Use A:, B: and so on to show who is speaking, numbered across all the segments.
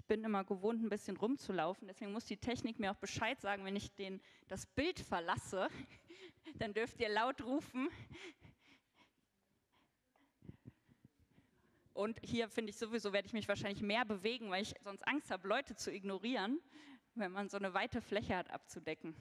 A: Ich bin immer gewohnt, ein bisschen rumzulaufen, deswegen muss die Technik mir auch Bescheid sagen, wenn ich das Bild verlasse. Dann dürft ihr laut rufen. Und hier finde ich sowieso, werde ich mich wahrscheinlich mehr bewegen, weil ich sonst Angst habe, Leute zu ignorieren, wenn man so eine weite Fläche hat abzudecken.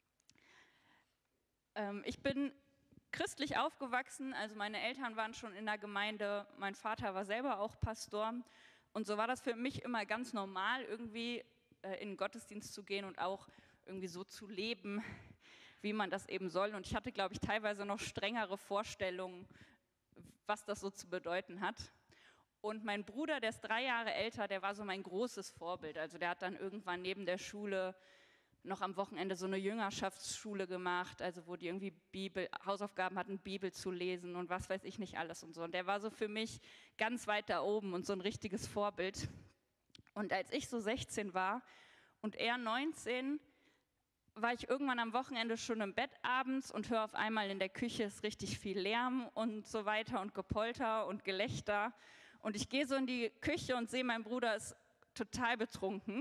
A: Ich bin christlich aufgewachsen, also meine Eltern waren schon in der Gemeinde, mein Vater war selber auch Pastor. Und so war das für mich immer ganz normal, irgendwie in den Gottesdienst zu gehen und auch irgendwie so zu leben, wie man das eben soll. Und ich hatte, glaube ich, teilweise noch strengere Vorstellungen, was das so zu bedeuten hat. Und mein Bruder, der ist 3 Jahre älter, der war so mein großes Vorbild. Also der hat dann irgendwann neben der Schule noch am Wochenende so eine Jüngerschaftsschule gemacht, also wo die irgendwie Hausaufgaben hatten, Bibel zu lesen und was weiß ich nicht alles und so. Und der war so für mich ganz weit da oben und so ein richtiges Vorbild. Und als ich so 16 war und er 19, war ich irgendwann am Wochenende schon im Bett abends und höre auf einmal in der Küche ist richtig viel Lärm und so weiter und Gepolter und Gelächter. Und ich gehe so in die Küche und sehe, mein Bruder ist total betrunken.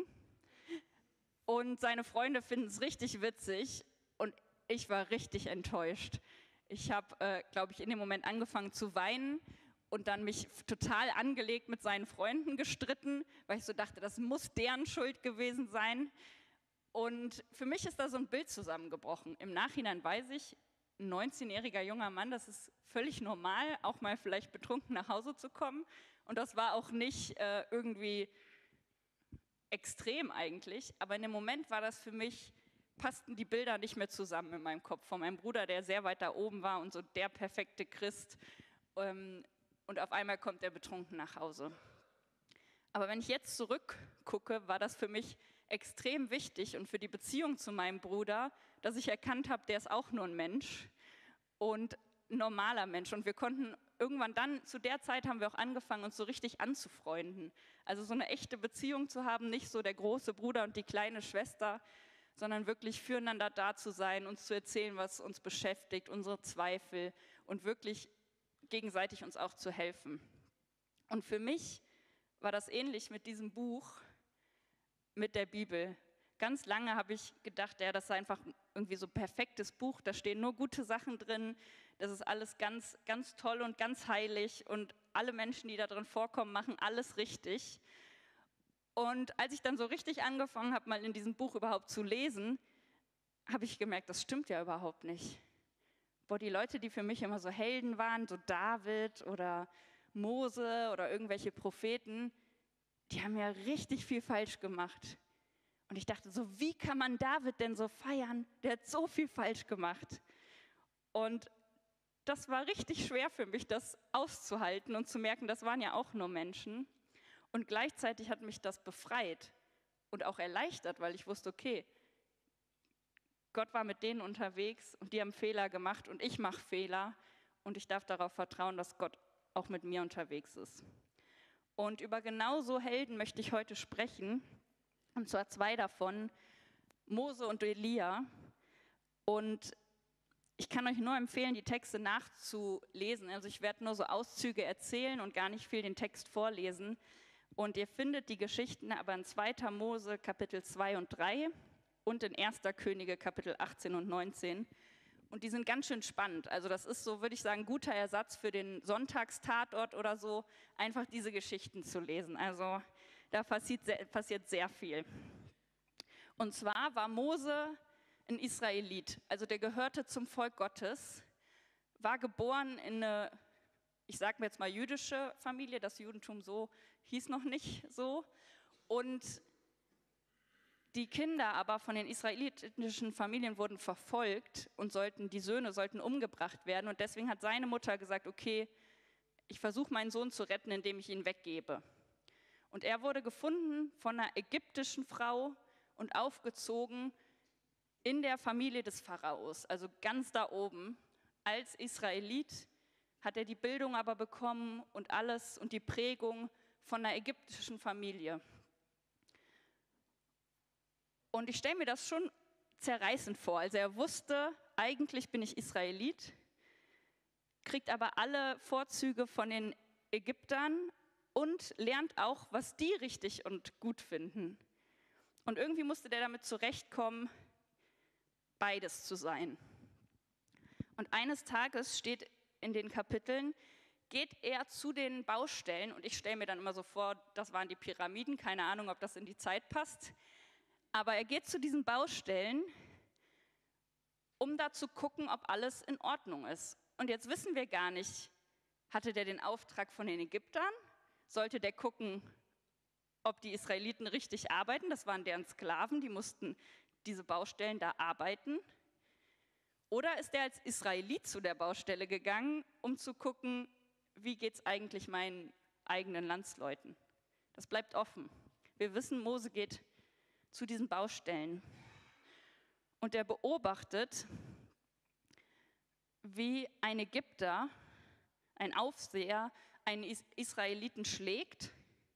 A: Und seine Freunde finden es richtig witzig und ich war richtig enttäuscht. Ich habe, glaube ich, in dem Moment angefangen zu weinen und dann mich total angelegt mit seinen Freunden gestritten, weil ich so dachte, das muss deren Schuld gewesen sein. Und für mich ist da so ein Bild zusammengebrochen. Im Nachhinein weiß ich, ein 19-jähriger junger Mann, das ist völlig normal, auch mal vielleicht betrunken nach Hause zu kommen. Und das war auch nicht irgendwie extrem eigentlich, aber in dem Moment war das für mich, passten die Bilder nicht mehr zusammen in meinem Kopf von meinem Bruder, der sehr weit da oben war und so der perfekte Christ und auf einmal kommt er betrunken nach Hause. Aber wenn ich jetzt zurückgucke, war das für mich extrem wichtig und für die Beziehung zu meinem Bruder, dass ich erkannt habe, der ist auch nur ein Mensch und ein normaler Mensch und wir konnten irgendwann dann, zu der Zeit haben wir auch angefangen, uns so richtig anzufreunden. Also so eine echte Beziehung zu haben, nicht so der große Bruder und die kleine Schwester, sondern wirklich füreinander da zu sein, uns zu erzählen, was uns beschäftigt, unsere Zweifel und wirklich gegenseitig uns auch zu helfen. Und für mich war das ähnlich mit diesem Buch, mit der Bibel. Ganz lange habe ich gedacht, ja, das sei einfach irgendwie so ein perfektes Buch, da stehen nur gute Sachen drin, das ist alles ganz, ganz toll und ganz heilig und alle Menschen, die da drin vorkommen, machen alles richtig. Und als ich dann so richtig angefangen habe, mal in diesem Buch überhaupt zu lesen, habe ich gemerkt, das stimmt ja überhaupt nicht. Boah, die Leute, die für mich immer so Helden waren, so David oder Mose oder irgendwelche Propheten, die haben ja richtig viel falsch gemacht. Und ich dachte so, wie kann man David denn so feiern? Der hat so viel falsch gemacht. Und das war richtig schwer für mich, das auszuhalten und zu merken, das waren ja auch nur Menschen. Und gleichzeitig hat mich das befreit und auch erleichtert, weil ich wusste, okay, Gott war mit denen unterwegs und die haben Fehler gemacht und ich mache Fehler und ich darf darauf vertrauen, dass Gott auch mit mir unterwegs ist. Und über genau so Helden möchte ich heute sprechen. Und zwar 2 davon, Mose und Elia. Und ich kann euch nur empfehlen, die Texte nachzulesen. Also ich werde nur so Auszüge erzählen und gar nicht viel den Text vorlesen. Und ihr findet die Geschichten aber in 2. Mose Kapitel 2 und 3 und in 1. Könige Kapitel 18 und 19. Und die sind ganz schön spannend. Also das ist so, würde ich sagen, guter Ersatz für den Sonntagstatort oder so, einfach diese Geschichten zu lesen. Also da passiert sehr viel. Und zwar war Mose ein Israelit, also der gehörte zum Volk Gottes, war geboren in eine, ich sage mir jetzt mal jüdische Familie, das Judentum so hieß noch nicht so. Und die Kinder aber von den israelitischen Familien wurden verfolgt und die Söhne sollten umgebracht werden. Und deswegen hat seine Mutter gesagt, okay, ich versuche meinen Sohn zu retten, indem ich ihn weggebe. Und er wurde gefunden von einer ägyptischen Frau und aufgezogen in der Familie des Pharaos, also ganz da oben. Als Israelit hat er die Bildung aber bekommen und alles und die Prägung von einer ägyptischen Familie. Und ich stelle mir das schon zerreißend vor. Also er wusste, eigentlich bin ich Israelit, kriegt aber alle Vorzüge von den Ägyptern und lernt auch, was die richtig und gut finden. Und irgendwie musste der damit zurechtkommen, beides zu sein. Und eines Tages steht in den Kapiteln, geht er zu den Baustellen, und ich stelle mir dann immer so vor, das waren die Pyramiden, keine Ahnung, ob das in die Zeit passt, aber er geht zu diesen Baustellen, um da zu gucken, ob alles in Ordnung ist. Und jetzt wissen wir gar nicht, hatte der den Auftrag von den Ägyptern? Sollte der gucken, ob die Israeliten richtig arbeiten? Das waren deren Sklaven, die mussten diese Baustellen da arbeiten. Oder ist er als Israelit zu der Baustelle gegangen, um zu gucken, wie geht es eigentlich meinen eigenen Landsleuten? Das bleibt offen. Wir wissen, Mose geht zu diesen Baustellen. Und er beobachtet, wie ein Ägypter, ein Aufseher, einen Israeliten schlägt,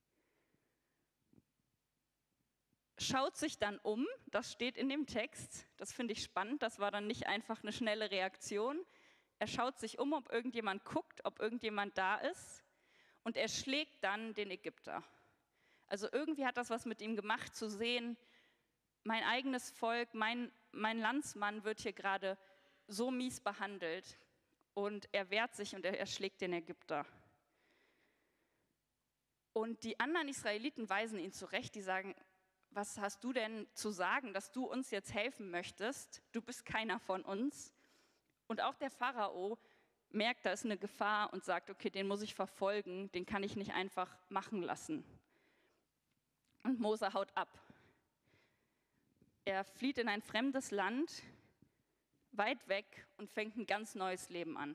A: schaut sich dann um, das steht in dem Text, das finde ich spannend, das war dann nicht einfach eine schnelle Reaktion. Er schaut sich um, ob irgendjemand guckt, ob irgendjemand da ist, und er schlägt dann den Ägypter. Also irgendwie hat das was mit ihm gemacht, zu sehen, mein eigenes Volk, mein Landsmann wird hier gerade so mies behandelt, und er wehrt sich und er schlägt den Ägypter. Und die anderen Israeliten weisen ihn zurecht, die sagen, was hast du denn zu sagen, dass du uns jetzt helfen möchtest? Du bist keiner von uns. Und auch der Pharao merkt, da ist eine Gefahr und sagt, okay, den muss ich verfolgen, den kann ich nicht einfach machen lassen. Und Mose haut ab. Er flieht in ein fremdes Land, weit weg, und fängt ein ganz neues Leben an.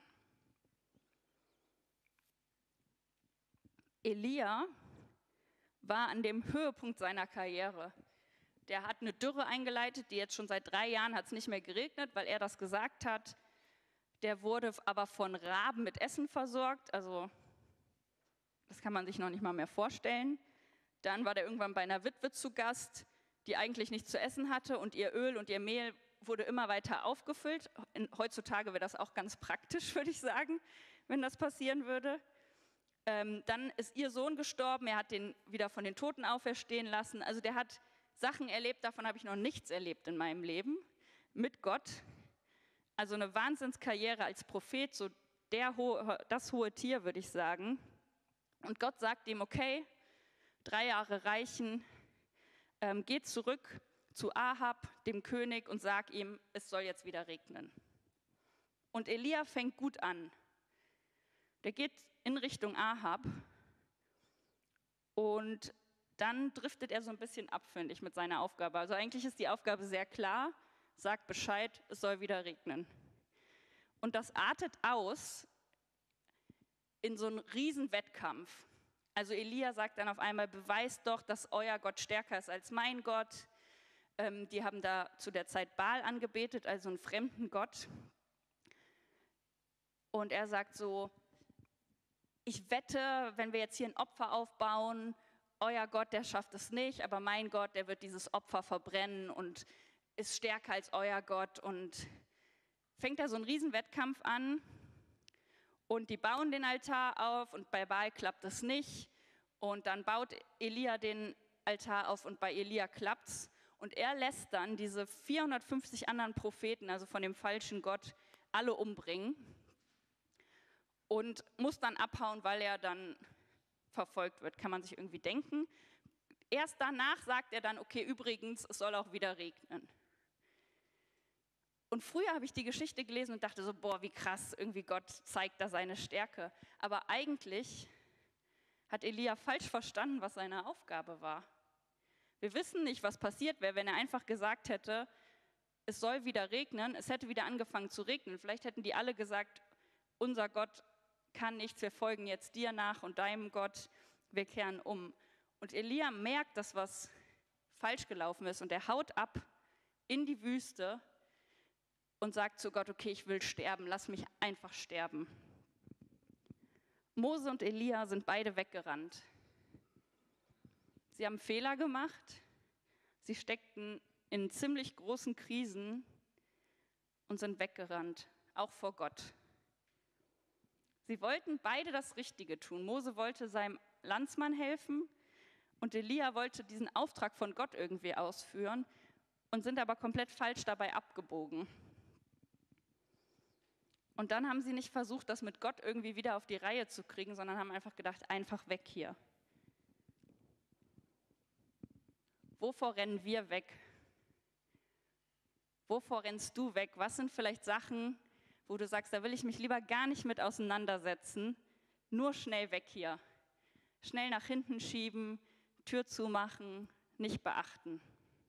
A: Elia war an dem Höhepunkt seiner Karriere. Der hat eine Dürre eingeleitet, die jetzt schon seit 3 Jahren hat es nicht mehr geregnet, weil er das gesagt hat. Der wurde aber von Raben mit Essen versorgt, also das kann man sich noch nicht mal mehr vorstellen. Dann war der irgendwann bei einer Witwe zu Gast, die eigentlich nichts zu essen hatte, und ihr Öl und ihr Mehl wurde immer weiter aufgefüllt. Heutzutage wäre das auch ganz praktisch, würde ich sagen, wenn das passieren würde. Dann ist ihr Sohn gestorben, er hat den wieder von den Toten auferstehen lassen. Also der hat Sachen erlebt, davon habe ich noch nichts erlebt in meinem Leben, mit Gott. Also eine Wahnsinnskarriere als Prophet, so das hohe Tier, würde ich sagen. Und Gott sagt ihm, okay, 3 Jahre reichen, geh zurück zu Ahab, dem König, und sag ihm, es soll jetzt wieder regnen. Und Elia fängt gut an. Der geht in Richtung Ahab, und dann driftet er so ein bisschen ab, finde ich, mit seiner Aufgabe. Also eigentlich ist die Aufgabe sehr klar, sagt Bescheid, es soll wieder regnen. Und das artet aus in so einen riesen Wettkampf. Also Elia sagt dann auf einmal, beweist doch, dass euer Gott stärker ist als mein Gott. Die haben da zu der Zeit Baal angebetet, also einen fremden Gott. Und er sagt so, ich wette, wenn wir jetzt hier ein Opfer aufbauen, euer Gott, der schafft es nicht, aber mein Gott, der wird dieses Opfer verbrennen und ist stärker als euer Gott. Und fängt da so einen riesen Wettkampf an, und die bauen den Altar auf, und bei Baal klappt es nicht. Und dann baut Elia den Altar auf, und bei Elia klappt's. Und er lässt dann diese 450 anderen Propheten, also von dem falschen Gott, alle umbringen. Und muss dann abhauen, weil er dann verfolgt wird, kann man sich irgendwie denken. Erst danach sagt er dann, okay, übrigens, es soll auch wieder regnen. Und früher habe ich die Geschichte gelesen und dachte so, boah, wie krass, irgendwie Gott zeigt da seine Stärke. Aber eigentlich hat Elia falsch verstanden, was seine Aufgabe war. Wir wissen nicht, was passiert wäre, wenn er einfach gesagt hätte, es soll wieder regnen, es hätte wieder angefangen zu regnen. Vielleicht hätten die alle gesagt, unser Gott kann nichts, wir folgen jetzt dir nach und deinem Gott, wir kehren um. Und Elia merkt, dass was falsch gelaufen ist, und er haut ab in die Wüste und sagt zu Gott, okay, ich will sterben, lass mich einfach sterben. Mose und Elia sind beide weggerannt. Sie haben Fehler gemacht, sie steckten in ziemlich großen Krisen und sind weggerannt, auch vor Gott. Sie wollten beide das Richtige tun. Mose wollte seinem Landsmann helfen und Elia wollte diesen Auftrag von Gott irgendwie ausführen und sind aber komplett falsch dabei abgebogen. Und dann haben sie nicht versucht, das mit Gott irgendwie wieder auf die Reihe zu kriegen, sondern haben einfach gedacht, einfach weg hier. Wovor rennen wir weg? Wovor rennst du weg? Was sind vielleicht Sachen, wo du sagst, da will ich mich lieber gar nicht mit auseinandersetzen, nur schnell weg hier. Schnell nach hinten schieben, Tür zumachen, nicht beachten.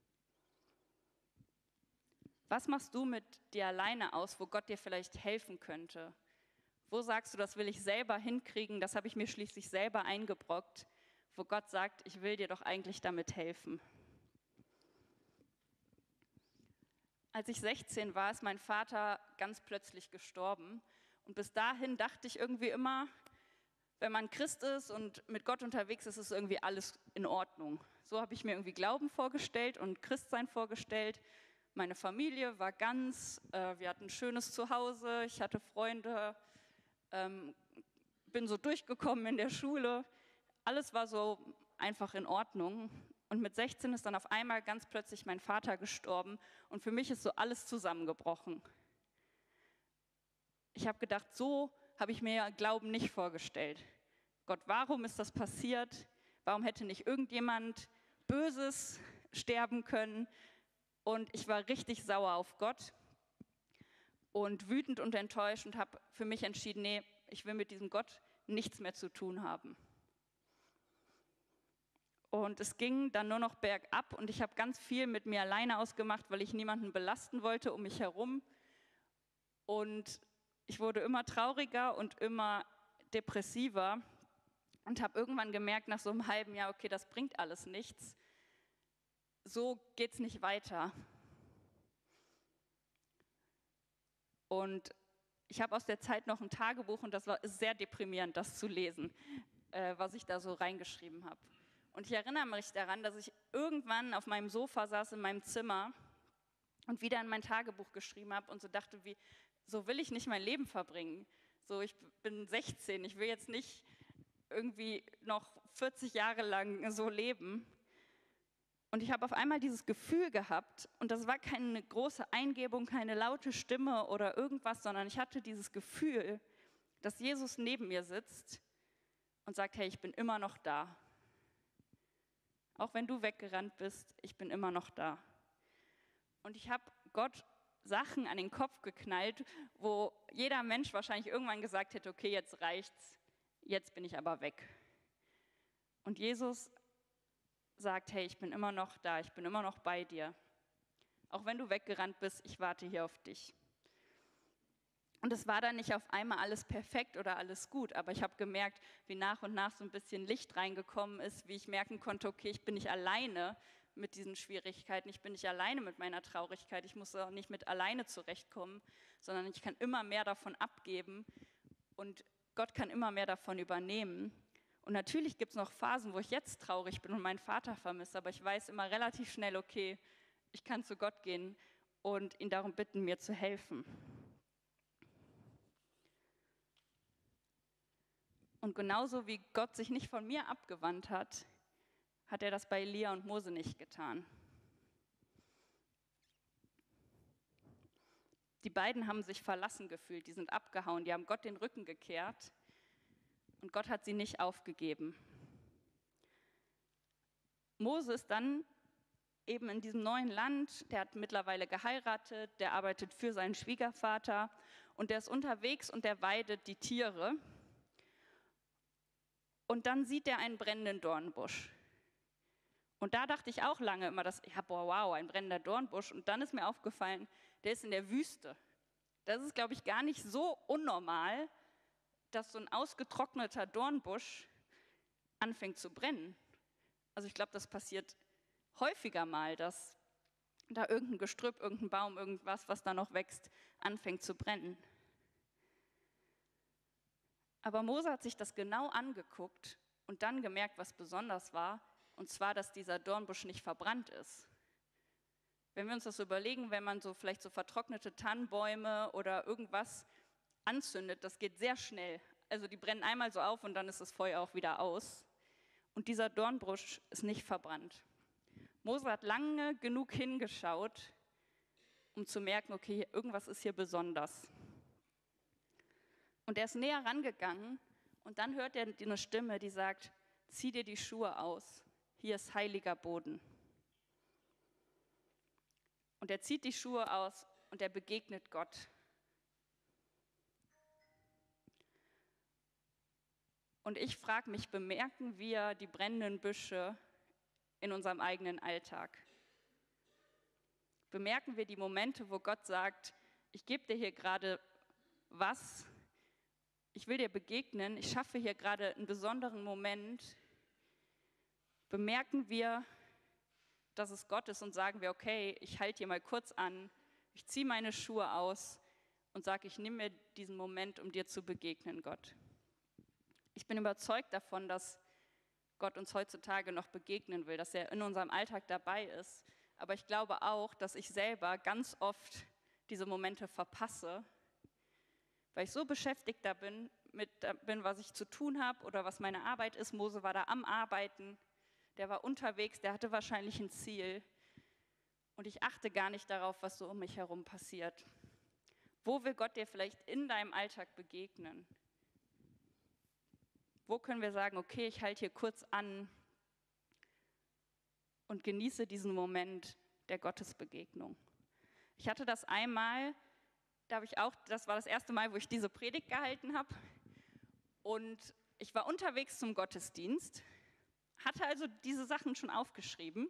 A: Was machst du mit dir alleine aus, wo Gott dir vielleicht helfen könnte? Wo sagst du, das will ich selber hinkriegen, das habe ich mir schließlich selber eingebrockt, wo Gott sagt, ich will dir doch eigentlich damit helfen? Als ich 16 war, ist mein Vater ganz plötzlich gestorben. Und bis dahin dachte ich irgendwie immer, wenn man Christ ist und mit Gott unterwegs ist, ist irgendwie alles in Ordnung. So habe ich mir irgendwie Glauben vorgestellt und Christsein vorgestellt. Meine Familie war ganz, wir hatten ein schönes Zuhause, ich hatte Freunde, bin so durchgekommen in der Schule. Alles war so einfach in Ordnung. Und mit 16 ist dann auf einmal ganz plötzlich mein Vater gestorben und für mich ist so alles zusammengebrochen. Ich habe gedacht, so habe ich mir Glauben nicht vorgestellt. Gott, warum ist das passiert? Warum hätte nicht irgendjemand Böses sterben können? Und ich war richtig sauer auf Gott und wütend und enttäuscht und habe für mich entschieden, nee, ich will mit diesem Gott nichts mehr zu tun haben. Und es ging dann nur noch bergab und ich habe ganz viel mit mir alleine ausgemacht, weil ich niemanden belasten wollte um mich herum. Und ich wurde immer trauriger und immer depressiver und habe irgendwann gemerkt, nach so einem halben Jahr, okay, das bringt alles nichts. So geht es nicht weiter. Und ich habe aus der Zeit noch ein Tagebuch und ist sehr deprimierend, das zu lesen, was ich da so reingeschrieben habe. Und ich erinnere mich daran, dass ich irgendwann auf meinem Sofa saß in meinem Zimmer und wieder in mein Tagebuch geschrieben habe und so dachte, so will ich nicht mein Leben verbringen. So, ich bin 16, ich will jetzt nicht irgendwie noch 40 Jahre lang so leben. Und ich habe auf einmal dieses Gefühl gehabt, und das war keine große Eingebung, keine laute Stimme oder irgendwas, sondern ich hatte dieses Gefühl, dass Jesus neben mir sitzt und sagt, hey, ich bin immer noch da. Auch wenn du weggerannt bist, ich bin immer noch da. Und ich habe Gott Sachen an den Kopf geknallt, wo jeder Mensch wahrscheinlich irgendwann gesagt hätte, okay, jetzt reicht's, jetzt bin ich aber weg. Und Jesus sagt, hey, ich bin immer noch da, ich bin immer noch bei dir. Auch wenn du weggerannt bist, ich warte hier auf dich. Und es war dann nicht auf einmal alles perfekt oder alles gut, aber ich habe gemerkt, wie nach und nach so ein bisschen Licht reingekommen ist, wie ich merken konnte, okay, ich bin nicht alleine mit diesen Schwierigkeiten, ich bin nicht alleine mit meiner Traurigkeit, ich muss auch nicht mit alleine zurechtkommen, sondern ich kann immer mehr davon abgeben und Gott kann immer mehr davon übernehmen. Und natürlich gibt es noch Phasen, wo ich jetzt traurig bin und meinen Vater vermisse, aber ich weiß immer relativ schnell, okay, ich kann zu Gott gehen und ihn darum bitten, mir zu helfen. Und genauso wie Gott sich nicht von mir abgewandt hat, hat er das bei Elia und Mose nicht getan. Die beiden haben sich verlassen gefühlt, die sind abgehauen, die haben Gott den Rücken gekehrt und Gott hat sie nicht aufgegeben. Mose ist dann eben in diesem neuen Land, der hat mittlerweile geheiratet, der arbeitet für seinen Schwiegervater und der ist unterwegs und der weidet die Tiere. Und dann sieht er einen brennenden Dornbusch. Und da dachte ich auch lange immer, wow, ein brennender Dornbusch. Und dann ist mir aufgefallen, der ist in der Wüste. Das ist, glaube ich, gar nicht so unnormal, dass so ein ausgetrockneter Dornbusch anfängt zu brennen. Also ich glaube, das passiert häufiger mal, dass da irgendein Gestrüpp, irgendein Baum, irgendwas, was da noch wächst, anfängt zu brennen. Aber Mose hat sich das genau angeguckt und dann gemerkt, was besonders war, und zwar, dass dieser Dornbusch nicht verbrannt ist. Wenn wir uns das so überlegen, wenn man so vielleicht so vertrocknete Tannenbäume oder irgendwas anzündet, das geht sehr schnell. Also die brennen einmal so auf und dann ist das Feuer auch wieder aus. Und dieser Dornbusch ist nicht verbrannt. Mose hat lange genug hingeschaut, um zu merken, okay, irgendwas ist hier besonders. Und er ist näher rangegangen und dann hört er eine Stimme, die sagt, zieh dir die Schuhe aus, hier ist heiliger Boden. Und er zieht die Schuhe aus und er begegnet Gott. Und ich frage mich, bemerken wir die brennenden Büsche in unserem eigenen Alltag? Bemerken wir die Momente, wo Gott sagt, ich gebe dir hier gerade was, ich will dir begegnen, ich schaffe hier gerade einen besonderen Moment. Bemerken wir, dass es Gott ist und sagen wir, okay, ich halte hier mal kurz an, ich ziehe meine Schuhe aus und sage, ich nehme mir diesen Moment, um dir zu begegnen, Gott. Ich bin überzeugt davon, dass Gott uns heutzutage noch begegnen will, dass er in unserem Alltag dabei ist. Aber ich glaube auch, dass ich selber ganz oft diese Momente verpasse, weil ich so beschäftigt bin, was ich zu tun habe oder was meine Arbeit ist. Mose war da am Arbeiten, der war unterwegs, der hatte wahrscheinlich ein Ziel. Und ich achte gar nicht darauf, was so um mich herum passiert. Wo will Gott dir vielleicht in deinem Alltag begegnen? Wo können wir sagen, okay, ich halte hier kurz an und genieße diesen Moment der Gottesbegegnung? Ich hatte das einmal, das war das erste Mal, wo ich diese Predigt gehalten habe. Und ich war unterwegs zum Gottesdienst, hatte also diese Sachen schon aufgeschrieben,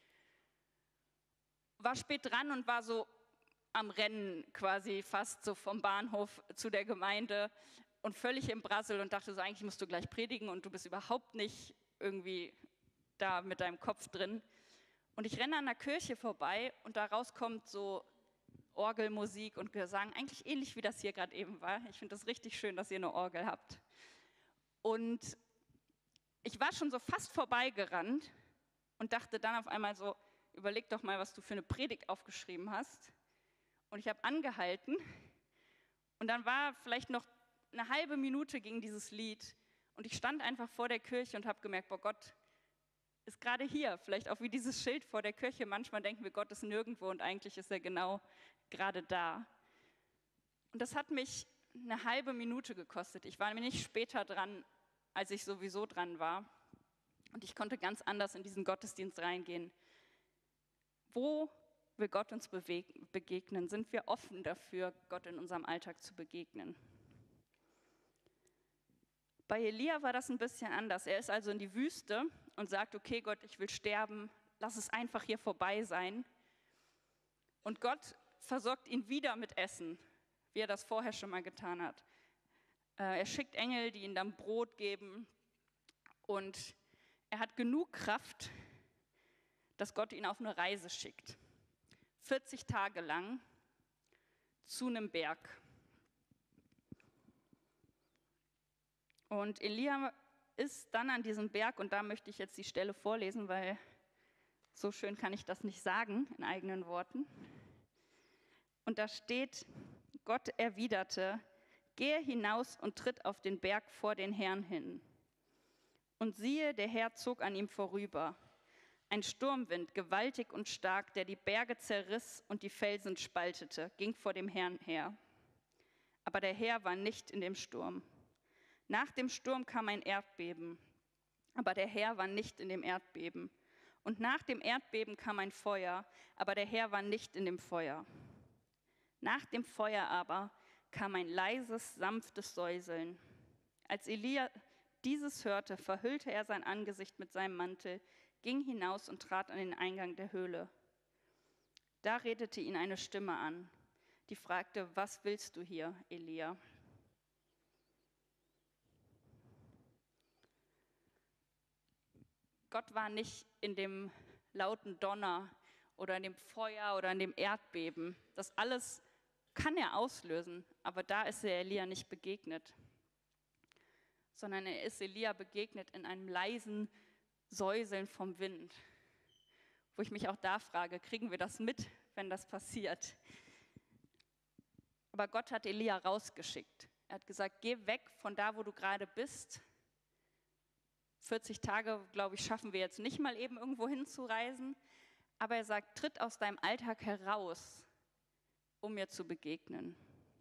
A: war spät dran und war so am Rennen quasi fast so vom Bahnhof zu der Gemeinde und völlig im Brassel und dachte so, eigentlich musst du gleich predigen und du bist überhaupt nicht irgendwie da mit deinem Kopf drin. Und ich renne an der Kirche vorbei und daraus kommt so Orgelmusik und Gesang, eigentlich ähnlich wie das hier gerade eben war. Ich finde das richtig schön, dass ihr eine Orgel habt. Und ich war schon so fast vorbeigerannt und dachte dann auf einmal so, überleg doch mal, was du für eine Predigt aufgeschrieben hast. Und ich habe angehalten und dann war vielleicht noch eine halbe Minute ging dieses Lied und ich stand einfach vor der Kirche und habe gemerkt, boah, Gott ist gerade hier, vielleicht auch wie dieses Schild vor der Kirche. Manchmal denken wir, Gott ist nirgendwo und eigentlich ist er genau gerade da. Und das hat mich eine halbe Minute gekostet. Ich war nämlich nicht später dran, als ich sowieso dran war. Und ich konnte ganz anders in diesen Gottesdienst reingehen. Wo will Gott uns begegnen? Sind wir offen dafür, Gott in unserem Alltag zu begegnen? Bei Elia war das ein bisschen anders. Er ist also in die Wüste und sagt, okay Gott, ich will sterben, lass es einfach hier vorbei sein. Und Gott versorgt ihn wieder mit Essen, wie er das vorher schon mal getan hat. Er schickt Engel, die ihm dann Brot geben und er hat genug Kraft, dass Gott ihn auf eine Reise schickt. 40 Tage lang zu einem Berg. Und Elia ist dann an diesem Berg, und da möchte ich jetzt die Stelle vorlesen, weil so schön kann ich das nicht sagen in eigenen Worten. Und da steht, Gott erwiderte, gehe hinaus und tritt auf den Berg vor den Herrn hin. Und siehe, der Herr zog an ihm vorüber. Ein Sturmwind, gewaltig und stark, der die Berge zerriss und die Felsen spaltete, ging vor dem Herrn her. Aber der Herr war nicht in dem Sturm. Nach dem Sturm kam ein Erdbeben, aber der Herr war nicht in dem Erdbeben. Und nach dem Erdbeben kam ein Feuer, aber der Herr war nicht in dem Feuer. Nach dem Feuer aber kam ein leises, sanftes Säuseln. Als Elia dieses hörte, verhüllte er sein Angesicht mit seinem Mantel, ging hinaus und trat an den Eingang der Höhle. Da redete ihn eine Stimme an, die fragte, was willst du hier, Elia? Gott war nicht in dem lauten Donner oder in dem Feuer oder in dem Erdbeben. Das alles kann er auslösen, aber da ist er Elia nicht begegnet. Sondern er ist Elia begegnet in einem leisen Säuseln vom Wind. Wo ich mich auch da frage, kriegen wir das mit, wenn das passiert? Aber Gott hat Elia rausgeschickt. Er hat gesagt, geh weg von da, wo du gerade bist. 40 Tage, glaube ich, schaffen wir jetzt nicht mal eben irgendwo hinzureisen. Aber er sagt, tritt aus deinem Alltag heraus, um mir zu begegnen.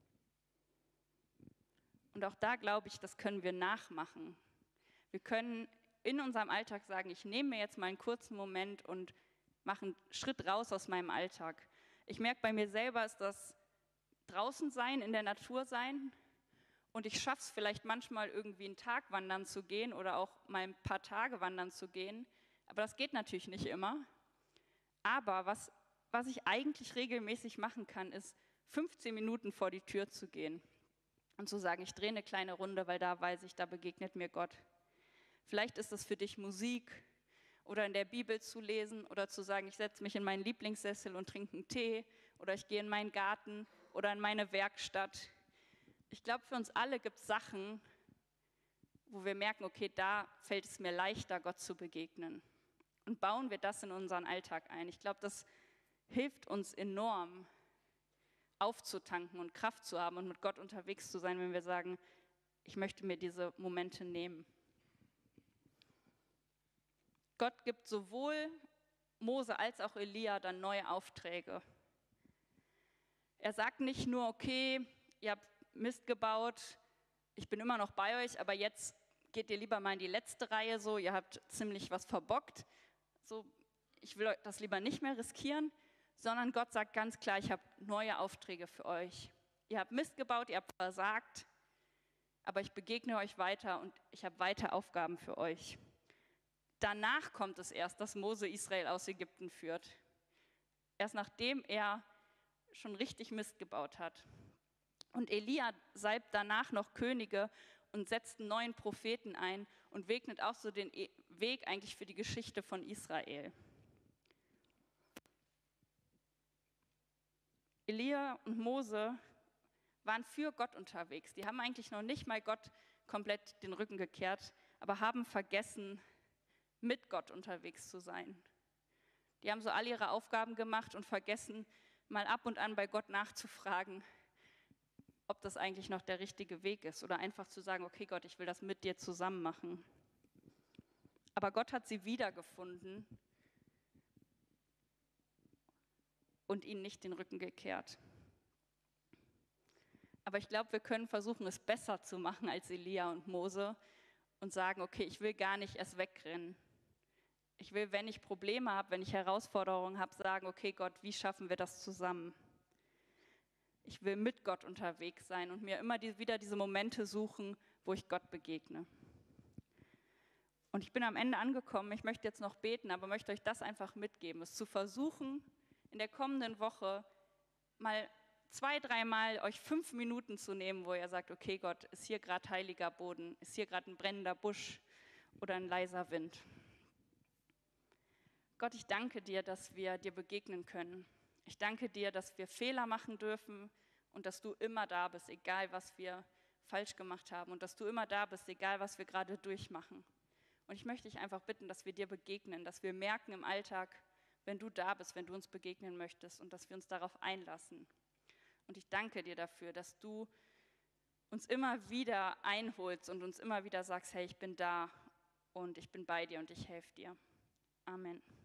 A: Und auch da glaube ich, das können wir nachmachen. Wir können in unserem Alltag sagen, ich nehme mir jetzt mal einen kurzen Moment und mache einen Schritt raus aus meinem Alltag. Ich merke bei mir selber, ist das draußen sein, in der Natur sein. Und ich schaffe es vielleicht manchmal irgendwie einen Tag wandern zu gehen oder auch mal ein paar Tage wandern zu gehen. Aber das geht natürlich nicht immer. Aber was ich eigentlich regelmäßig machen kann, ist 15 Minuten vor die Tür zu gehen und zu sagen, ich drehe eine kleine Runde, weil da weiß ich, da begegnet mir Gott. Vielleicht ist es für dich Musik oder in der Bibel zu lesen oder zu sagen, ich setze mich in meinen Lieblingssessel und trinke einen Tee oder ich gehe in meinen Garten oder in meine Werkstatt. Ich glaube, für uns alle gibt es Sachen, wo wir merken, okay, da fällt es mir leichter, Gott zu begegnen. Und bauen wir das in unseren Alltag ein. Ich glaube, das hilft uns enorm, aufzutanken und Kraft zu haben und mit Gott unterwegs zu sein, wenn wir sagen, ich möchte mir diese Momente nehmen. Gott gibt sowohl Mose als auch Elia dann neue Aufträge. Er sagt nicht nur, okay, ihr habt Mist gebaut, ich bin immer noch bei euch, aber jetzt geht ihr lieber mal in die letzte Reihe, so, ihr habt ziemlich was verbockt, so, ich will das lieber nicht mehr riskieren, sondern Gott sagt ganz klar, ich habe neue Aufträge für euch. Ihr habt Mist gebaut, ihr habt versagt, aber ich begegne euch weiter und ich habe weiter Aufgaben für euch. Danach kommt es erst, dass Mose Israel aus Ägypten führt. Erst nachdem er schon richtig Mist gebaut hat. Und Elia salbt danach noch Könige und setzt einen neuen Propheten ein und segnet auch so den Weg eigentlich für die Geschichte von Israel. Elia und Mose waren für Gott unterwegs. Die haben eigentlich noch nicht mal Gott komplett den Rücken gekehrt, aber haben vergessen, mit Gott unterwegs zu sein. Die haben so all ihre Aufgaben gemacht und vergessen, mal ab und an bei Gott nachzufragen, ob das eigentlich noch der richtige Weg ist oder einfach zu sagen, okay Gott, ich will das mit dir zusammen machen. Aber Gott hat sie wiedergefunden und ihnen nicht den Rücken gekehrt. Aber ich glaube, wir können versuchen, es besser zu machen als Elia und Mose und sagen, okay, ich will gar nicht erst wegrennen. Ich will, wenn ich Probleme habe, wenn ich Herausforderungen habe, sagen, okay Gott, wie schaffen wir das zusammen? Ich will mit Gott unterwegs sein und mir immer wieder diese Momente suchen, wo ich Gott begegne. Und ich bin am Ende angekommen, ich möchte jetzt noch beten, aber möchte euch das einfach mitgeben, es zu versuchen, in der kommenden Woche mal 2-3 Mal euch 5 Minuten zu nehmen, wo ihr sagt, okay Gott, ist hier gerade heiliger Boden, ist hier gerade ein brennender Busch oder ein leiser Wind. Gott, ich danke dir, dass wir dir begegnen können. Ich danke dir, dass wir Fehler machen dürfen und dass du immer da bist, egal was wir falsch gemacht haben und dass du immer da bist, egal was wir gerade durchmachen. Und ich möchte dich einfach bitten, dass wir dir begegnen, dass wir merken im Alltag, wenn du da bist, wenn du uns begegnen möchtest und dass wir uns darauf einlassen. Und ich danke dir dafür, dass du uns immer wieder einholst und uns immer wieder sagst, hey, ich bin da und ich bin bei dir und ich helfe dir. Amen.